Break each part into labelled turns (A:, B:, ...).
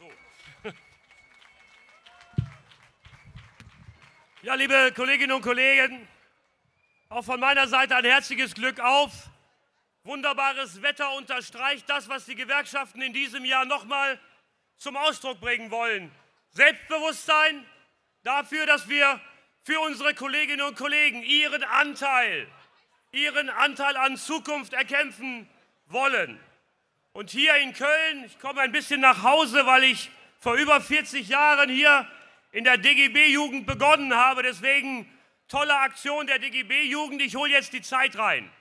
A: So. Ja, liebe Kolleginnen und Kollegen, auch von meiner Seite ein herzliches Glück auf. Wunderbares Wetter unterstreicht das, was die Gewerkschaften in diesem Jahr nochmal zum Ausdruck bringen wollen. Selbstbewusstsein dafür, dass wir für unsere Kolleginnen und Kollegen ihren Anteil an Zukunft erkämpfen wollen. Und hier in Köln, ich komme ein bisschen nach Hause, weil ich vor über 40 Jahren hier in der DGB-Jugend begonnen habe. Deswegen tolle Aktion der DGB-Jugend. Ich hole jetzt die Zeit rein.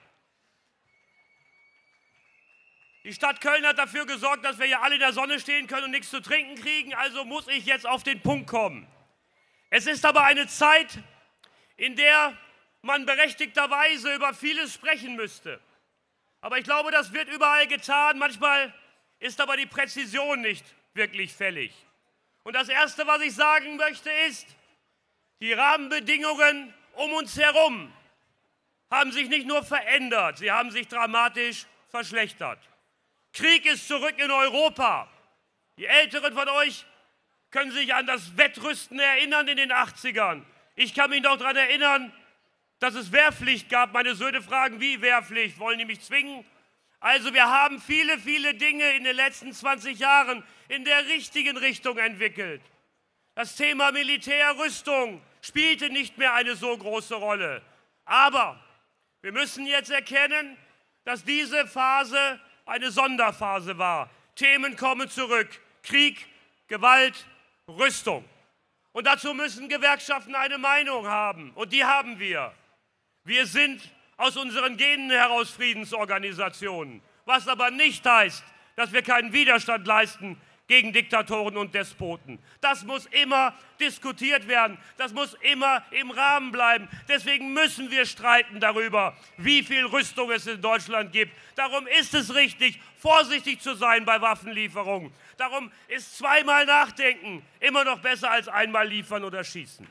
A: Die Stadt Köln hat dafür gesorgt, dass wir hier alle in der Sonne stehen können und nichts zu trinken kriegen. Also muss ich jetzt auf den Punkt kommen. Es ist aber eine Zeit, in der man berechtigterweise über vieles sprechen müsste. Aber ich glaube, das wird überall getan. Manchmal ist aber die Präzision nicht wirklich fällig. Und das Erste, was ich sagen möchte, ist, die Rahmenbedingungen um uns herum haben sich nicht nur verändert, sie haben sich dramatisch verschlechtert. Krieg ist zurück in Europa. Die Älteren von euch können sich an das Wettrüsten erinnern in den 80ern. Ich kann mich noch daran erinnern, dass es Wehrpflicht gab. Meine Söhne fragen, wie Wehrpflicht? Wollen die mich zwingen? Also wir haben viele, viele Dinge in den letzten 20 Jahren in der richtigen Richtung entwickelt. Das Thema Militärrüstung spielte nicht mehr eine so große Rolle. Aber wir müssen jetzt erkennen, dass diese Phase eine Sonderphase war. Themen kommen zurück. Krieg, Gewalt, Rüstung. Und dazu müssen Gewerkschaften eine Meinung haben. Und die haben wir. Wir sind aus unseren Genen heraus Friedensorganisationen. Was aber nicht heißt, dass wir keinen Widerstand leisten gegen Diktatoren und Despoten. Das muss immer diskutiert werden. Das muss immer im Rahmen bleiben. Deswegen müssen wir streiten darüber, wie viel Rüstung es in Deutschland gibt. Darum ist es richtig, vorsichtig zu sein bei Waffenlieferungen. Darum ist zweimal nachdenken immer noch besser als einmal liefern oder schießen.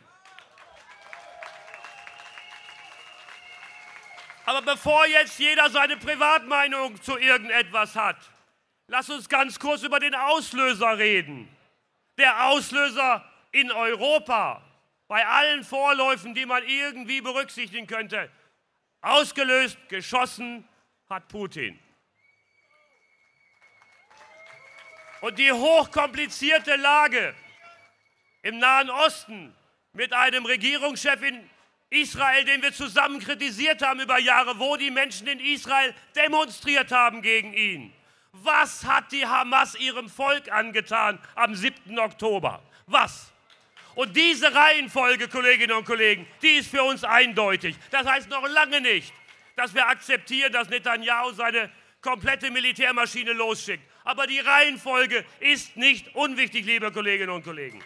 A: Aber bevor jetzt jeder seine Privatmeinung zu irgendetwas hat, lass uns ganz kurz über den Auslöser reden. Der Auslöser in Europa, bei allen Vorläufen, die man irgendwie berücksichtigen könnte, ausgelöst, geschossen hat Putin. Und die hochkomplizierte Lage im Nahen Osten mit einem Regierungschef in Israel, den wir zusammen kritisiert haben über Jahre, wo die Menschen in Israel demonstriert haben gegen ihn. Was hat die Hamas ihrem Volk angetan am 7. Oktober? Was? Und diese Reihenfolge, Kolleginnen und Kollegen, die ist für uns eindeutig. Das heißt noch lange nicht, dass wir akzeptieren, dass Netanyahu seine komplette Militärmaschine losschickt. Aber die Reihenfolge ist nicht unwichtig, liebe Kolleginnen und Kollegen.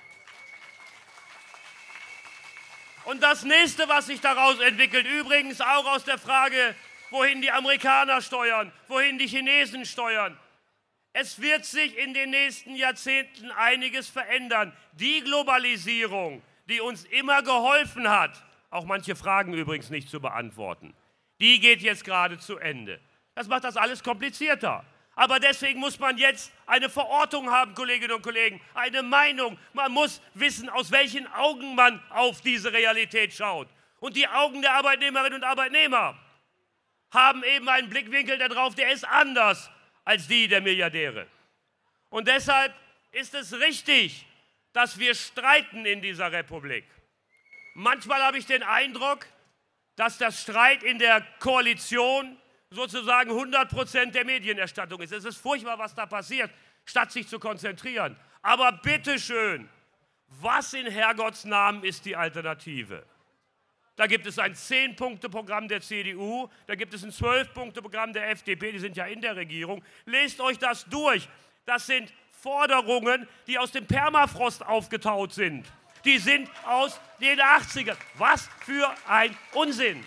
A: Und das Nächste, was sich daraus entwickelt, übrigens auch aus der Frage, wohin die Amerikaner steuern, wohin die Chinesen steuern. Es wird sich in den nächsten Jahrzehnten einiges verändern. Die Globalisierung, die uns immer geholfen hat, auch manche Fragen übrigens nicht zu beantworten, die geht jetzt gerade zu Ende. Das macht das alles komplizierter. Aber deswegen muss man jetzt eine Verortung haben, Kolleginnen und Kollegen, eine Meinung. Man muss wissen, aus welchen Augen man auf diese Realität schaut. Und die Augen der Arbeitnehmerinnen und Arbeitnehmer haben eben einen Blickwinkel darauf, der ist anders als die der Milliardäre. Und deshalb ist es richtig, dass wir streiten in dieser Republik. Manchmal habe ich den Eindruck, dass das Streit in der Koalition sozusagen 100% der Medienerstattung ist. Es ist furchtbar, was da passiert, statt sich zu konzentrieren. Aber bitteschön, was in Herrgotts Namen ist die Alternative? Da gibt es ein 10-Punkte-Programm der CDU, da gibt es ein 12-Punkte-Programm der FDP, die sind ja in der Regierung. Lest euch das durch. Das sind Forderungen, die aus dem Permafrost aufgetaut sind. Die sind aus den 80ern. Was für ein Unsinn.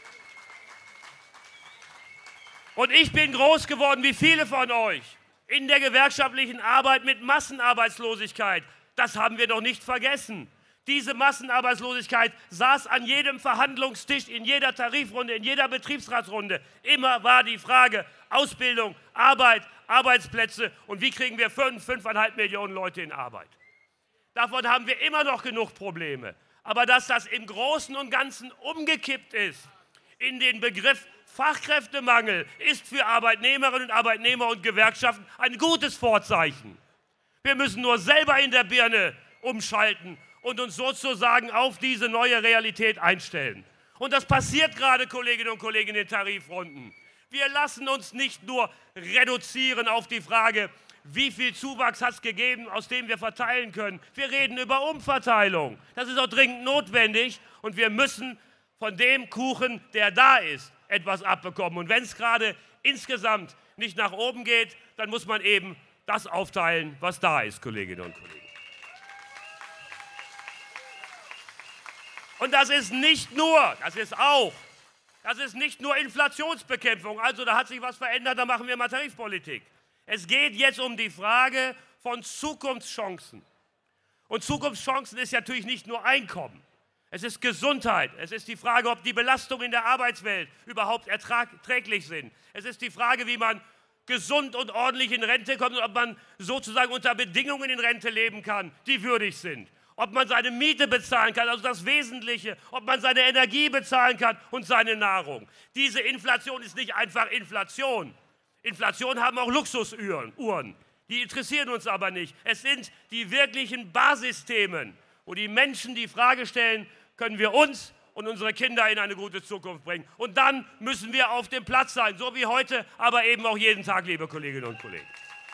A: Und ich bin groß geworden, wie viele von euch, in der gewerkschaftlichen Arbeit mit Massenarbeitslosigkeit. Das haben wir doch nicht vergessen. Diese Massenarbeitslosigkeit saß an jedem Verhandlungstisch, in jeder Tarifrunde, in jeder Betriebsratsrunde. Immer war die Frage, Ausbildung, Arbeit, Arbeitsplätze und wie kriegen wir 5,5 Millionen Leute in Arbeit. Davon haben wir immer noch genug Probleme. Aber dass das im Großen und Ganzen umgekippt ist in den Begriff Fachkräftemangel, ist für Arbeitnehmerinnen und Arbeitnehmer und Gewerkschaften ein gutes Vorzeichen. Wir müssen nur selber in der Birne umschalten und uns sozusagen auf diese neue Realität einstellen. Und das passiert gerade, Kolleginnen und Kollegen, in den Tarifrunden. Wir lassen uns nicht nur reduzieren auf die Frage, wie viel Zuwachs hat es gegeben, aus dem wir verteilen können. Wir reden über Umverteilung. Das ist auch dringend notwendig und wir müssen von dem Kuchen, der da ist, etwas abbekommen. Und wenn es gerade insgesamt nicht nach oben geht, dann muss man eben das aufteilen, was da ist, Kolleginnen und Kollegen. Und das ist nicht nur Inflationsbekämpfung. Also da hat sich was verändert, da machen wir mal Tarifpolitik. Es geht jetzt um die Frage von Zukunftschancen. Und Zukunftschancen ist natürlich nicht nur Einkommen. Es ist Gesundheit. Es ist die Frage, ob die Belastungen in der Arbeitswelt überhaupt erträglich sind. Es ist die Frage, wie man gesund und ordentlich in Rente kommt und ob man sozusagen unter Bedingungen in Rente leben kann, die würdig sind. Ob man seine Miete bezahlen kann, also das Wesentliche, ob man seine Energie bezahlen kann und seine Nahrung. Diese Inflation ist nicht einfach Inflation. Inflation haben auch Luxusuhren, die interessieren uns aber nicht. Es sind die wirklichen Basisthemen, wo die Menschen die Frage stellen, können wir uns und unsere Kinder in eine gute Zukunft bringen. Und dann müssen wir auf dem Platz sein, so wie heute, aber eben auch jeden Tag, liebe Kolleginnen und Kollegen.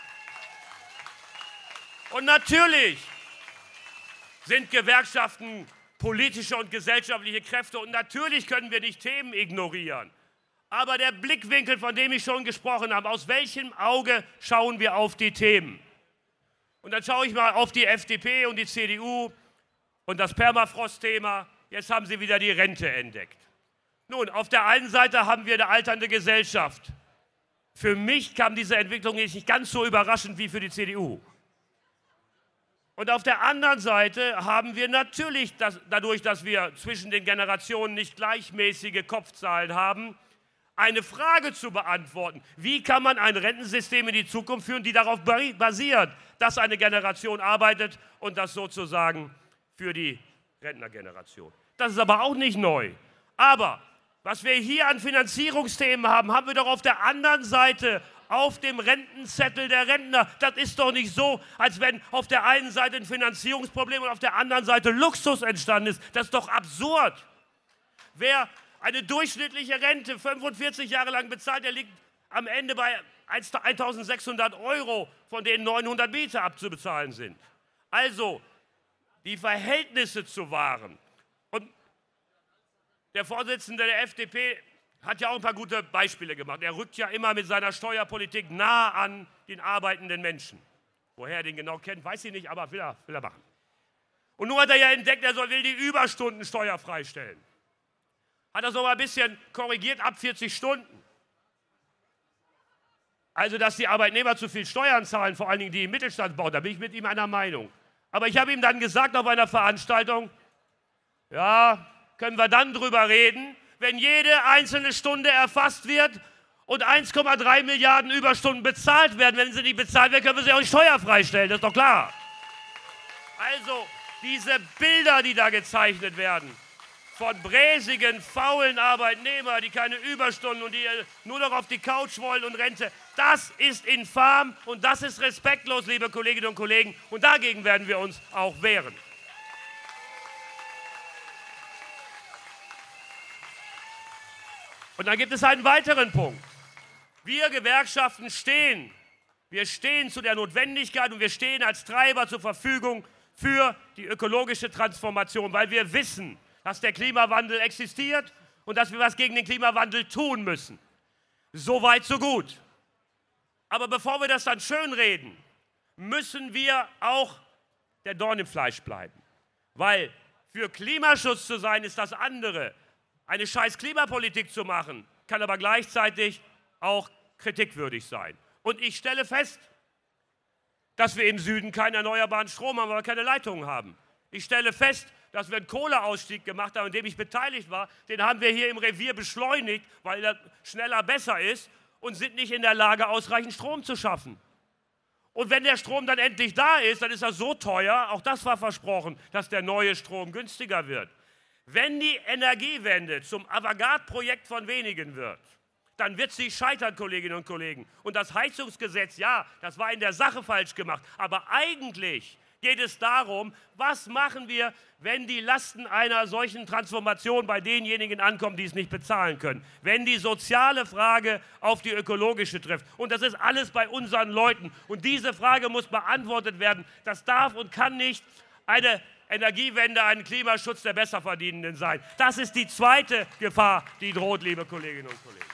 A: Und natürlich sind Gewerkschaften politische und gesellschaftliche Kräfte und natürlich können wir nicht Themen ignorieren. Aber der Blickwinkel, von dem ich schon gesprochen habe, aus welchem Auge schauen wir auf die Themen? Und dann schaue ich mal auf die FDP und die CDU und das Permafrost-Thema. Jetzt haben sie wieder die Rente entdeckt. Nun, auf der einen Seite haben wir eine alternde Gesellschaft. Für mich kam diese Entwicklung nicht ganz so überraschend wie für die CDU. Und auf der anderen Seite haben wir natürlich, dadurch, dass wir zwischen den Generationen nicht gleichmäßige Kopfzahlen haben, eine Frage zu beantworten. Wie kann man ein Rentensystem in die Zukunft führen, die darauf basiert, dass eine Generation arbeitet und das sozusagen für die Rentnergeneration. Das ist aber auch nicht neu. Aber was wir hier an Finanzierungsthemen haben, haben wir doch auf der anderen Seite auf dem Rentenzettel der Rentner. Das ist doch nicht so, als wenn auf der einen Seite ein Finanzierungsproblem und auf der anderen Seite Luxus entstanden ist. Das ist doch absurd. Wer eine durchschnittliche Rente 45 Jahre lang bezahlt, der liegt am Ende bei 1.600 €, von denen 900 Miete abzubezahlen sind. Also die Verhältnisse zu wahren. Und der Vorsitzende der FDP hat ja auch ein paar gute Beispiele gemacht. Er rückt ja immer mit seiner Steuerpolitik nah an den arbeitenden Menschen. Woher er den genau kennt, weiß ich nicht, aber will er machen. Und nun hat er ja entdeckt, will die Überstunden steuerfrei stellen. Hat das noch mal ein bisschen korrigiert, ab 40 Stunden. Also, dass die Arbeitnehmer zu viel Steuern zahlen, vor allen Dingen die im Mittelstand bauen, da bin ich mit ihm einer Meinung. Aber ich habe ihm dann gesagt auf einer Veranstaltung, ja, können wir dann drüber reden, wenn jede einzelne Stunde erfasst wird und 1,3 Milliarden Überstunden bezahlt werden. Wenn sie nicht bezahlt werden, können wir sie auch nicht steuerfrei stellen, das ist doch klar. Also, diese Bilder, die da gezeichnet werden, von bräsigen, faulen Arbeitnehmern, die keine Überstunden und die nur noch auf die Couch wollen und Rente, das ist infam und das ist respektlos, liebe Kolleginnen und Kollegen. Und dagegen werden wir uns auch wehren. Und dann gibt es einen weiteren Punkt. Wir Gewerkschaften stehen zu der Notwendigkeit und wir stehen als Treiber zur Verfügung für die ökologische Transformation, weil wir wissen, dass der Klimawandel existiert und dass wir was gegen den Klimawandel tun müssen. So weit, so gut. Aber bevor wir das dann schönreden, müssen wir auch der Dorn im Fleisch bleiben. Weil für Klimaschutz zu sein, ist das andere. Eine scheiß Klimapolitik zu machen, kann aber gleichzeitig auch kritikwürdig sein. Und ich stelle fest, dass wir im Süden keinen erneuerbaren Strom haben, weil wir keine Leitungen haben. Ich stelle fest, dass wir einen Kohleausstieg gemacht haben, an dem ich beteiligt war. Den haben wir hier im Revier beschleunigt, weil er schneller besser ist. und sind nicht in der Lage, ausreichend Strom zu schaffen. Und wenn der Strom dann endlich da ist, dann ist er so teuer, auch das war versprochen, dass der neue Strom günstiger wird. Wenn die Energiewende zum Avantgarde-Projekt von wenigen wird, dann wird sie scheitern, Kolleginnen und Kollegen. Und das Heizungsgesetz, ja, das war in der Sache falsch gemacht. Aber eigentlich geht es darum, was machen wir, wenn die Lasten einer solchen Transformation bei denjenigen ankommen, die es nicht bezahlen können. Wenn die soziale Frage auf die ökologische trifft. Und das ist alles bei unseren Leuten. Und diese Frage muss beantwortet werden. Das darf und kann nicht eine Energiewende, ein Klimaschutz der Besserverdienenden sein. Das ist die zweite Gefahr, die droht, liebe Kolleginnen und Kollegen.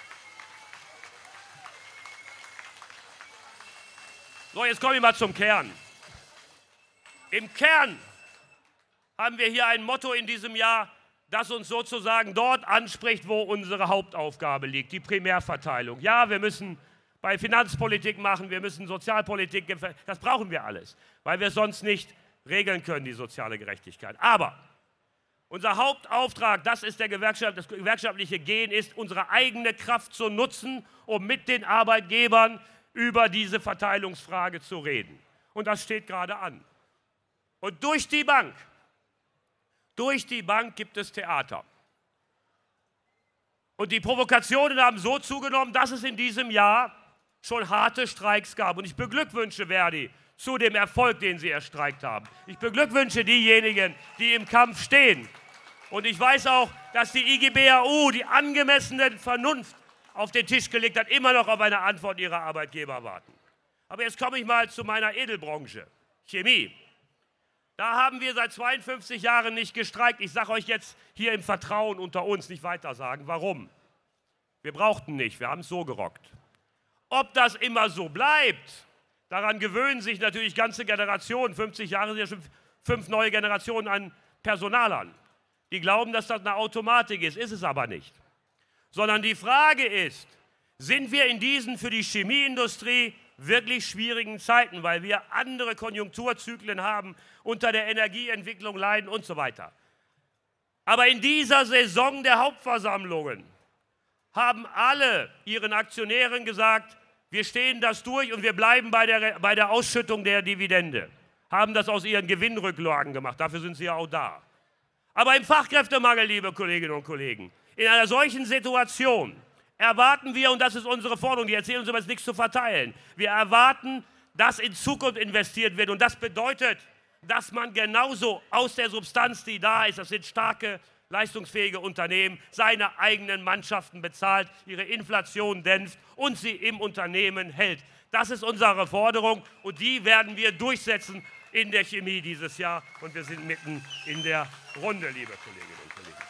A: So, jetzt komme ich mal zum Kern. Im Kern haben wir hier ein Motto in diesem Jahr, das uns sozusagen dort anspricht, wo unsere Hauptaufgabe liegt, die Primärverteilung. Ja, wir müssen bei Finanzpolitik machen, wir müssen Sozialpolitik, das brauchen wir alles, weil wir es sonst nicht regeln können, die soziale Gerechtigkeit. Aber unser Hauptauftrag, das ist das gewerkschaftliche Gehen, ist, unsere eigene Kraft zu nutzen, um mit den Arbeitgebern über diese Verteilungsfrage zu reden. Und das steht gerade an. Und durch die Bank gibt es Theater. Und die Provokationen haben so zugenommen, dass es in diesem Jahr schon harte Streiks gab. Und ich beglückwünsche Verdi zu dem Erfolg, den sie erstreikt haben. Ich beglückwünsche diejenigen, die im Kampf stehen. Und ich weiß auch, dass die IGBAU die angemessene Vernunft auf den Tisch gelegt hat, immer noch auf eine Antwort ihrer Arbeitgeber warten. Aber jetzt komme ich mal zu meiner Edelbranche, Chemie. Da haben wir seit 52 Jahren nicht gestreikt. Ich sage euch jetzt hier im Vertrauen unter uns nicht weiter sagen. Warum? Wir brauchten nicht, wir haben es so gerockt. Ob das immer so bleibt, daran gewöhnen sich natürlich ganze Generationen. 50 Jahre sind ja schon 5 neue Generationen an Personalern. Die glauben, dass das eine Automatik ist es aber nicht. Sondern die Frage ist, sind wir in diesen für die Chemieindustrie wirklich schwierigen Zeiten, weil wir andere Konjunkturzyklen haben, unter der Energieentwicklung leiden und so weiter. Aber in dieser Saison der Hauptversammlungen haben alle ihren Aktionären gesagt, wir stehen das durch und wir bleiben bei der Ausschüttung der Dividende. Haben das aus ihren Gewinnrücklagen gemacht, dafür sind sie ja auch da. Aber im Fachkräftemangel, liebe Kolleginnen und Kollegen, in einer solchen Situation erwarten wir, und das ist unsere Forderung, die erzählen uns immer, es ist nichts zu verteilen. Wir erwarten, dass in Zukunft investiert wird. Und das bedeutet, dass man genauso aus der Substanz, die da ist, das sind starke, leistungsfähige Unternehmen, seine eigenen Mannschaften bezahlt, ihre Inflation dämpft und sie im Unternehmen hält. Das ist unsere Forderung und die werden wir durchsetzen in der Chemie dieses Jahr. Und wir sind mitten in der Runde, liebe Kolleginnen und Kollegen.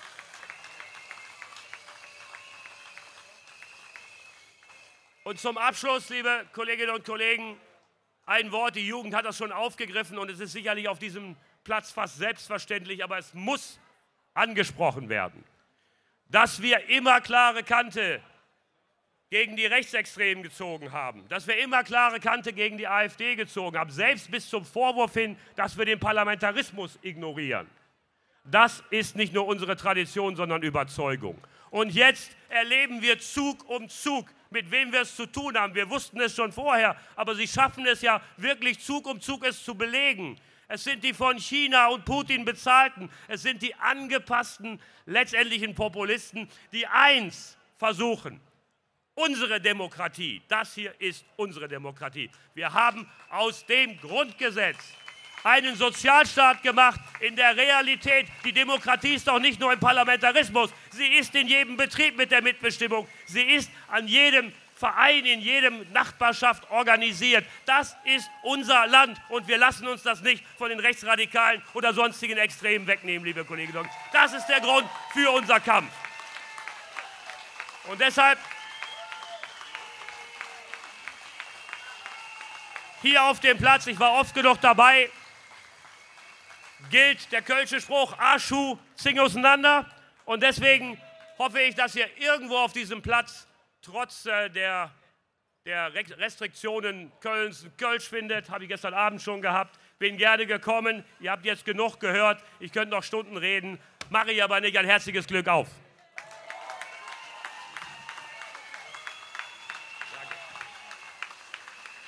A: Und zum Abschluss, liebe Kolleginnen und Kollegen, ein Wort, die Jugend hat das schon aufgegriffen und es ist sicherlich auf diesem Platz fast selbstverständlich, aber es muss angesprochen werden, dass wir immer klare Kante gegen die Rechtsextremen gezogen haben, dass wir immer klare Kante gegen die AfD gezogen haben, selbst bis zum Vorwurf hin, dass wir den Parlamentarismus ignorieren. Das ist nicht nur unsere Tradition, sondern Überzeugung. Und jetzt erleben wir Zug um Zug, mit wem wir es zu tun haben. Wir wussten es schon vorher, aber sie schaffen es ja wirklich Zug um Zug, es zu belegen. Es sind die von China und Putin bezahlten, es sind die angepassten, letztendlichen Populisten, die eins versuchen: unsere Demokratie. Das hier ist unsere Demokratie. Wir haben aus dem Grundgesetz einen Sozialstaat gemacht in der Realität. Die Demokratie ist doch nicht nur im Parlamentarismus, sie ist in jedem Betrieb mit der Mitbestimmung, sie ist an jedem Verein, in jedem Nachbarschaft organisiert. Das ist unser Land und wir lassen uns das nicht von den Rechtsradikalen oder sonstigen Extremen wegnehmen, liebe Kolleginnen und Kollegen. Das ist der Grund für unser Kampf. Und deshalb hier auf dem Platz, ich war oft genug dabei, gilt der kölsche Spruch, Arschuh, zing auseinander. Und deswegen hoffe ich, dass ihr irgendwo auf diesem Platz trotz der Restriktionen Kölns Kölsch findet. Habe ich gestern Abend schon gehabt. Bin gerne gekommen. Ihr habt jetzt genug gehört. Ich könnte noch Stunden reden. Mache ich aber nicht. Ein herzliches Glück auf.